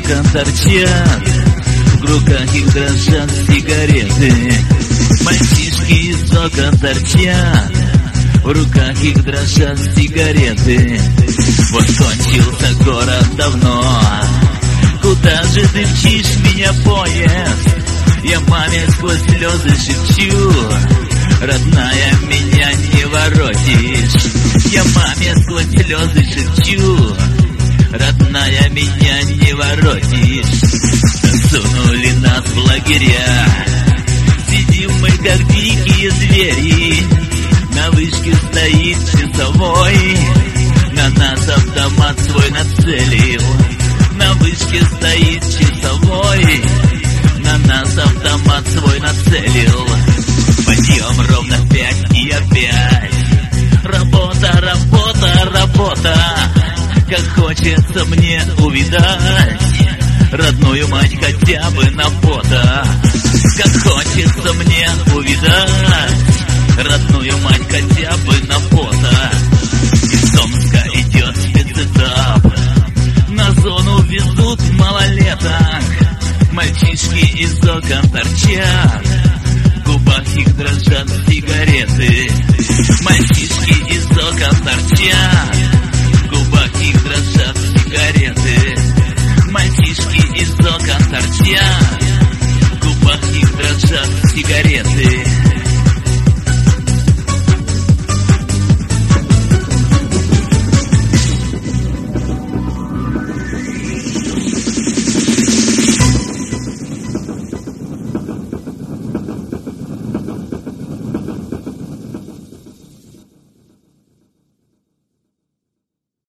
окон торчат, в руках их дрожат сигареты. Мальчишки из окон торчат, в руках их дрожат сигареты. Вот кончился город давно, куда же ты мчишь меня, поезд? Я маме сквозь слезы шепчу: родная, меня не воротишь. Я маме сквозь слезы шепчу: родная, меня не воротишь. Засунули нас в лагеря, сидим мы как дикие звери. На вышке стоит часовой, на нас автомат свой нацелил. На вышке стоит часовой, на нас автомат свой нацелил. Подъем ровно в 5 и опять работа, работа, работа. Как хочется мне увидать родную мать хотя бы на фото. Как хочется мне увидать родную мать хотя бы на фото. Из Омска идет спецэтап, на зону везут малолеток. Мальчишки из окон торчат, в губах их дрожат сигареты. Мальчишки из окон торчат,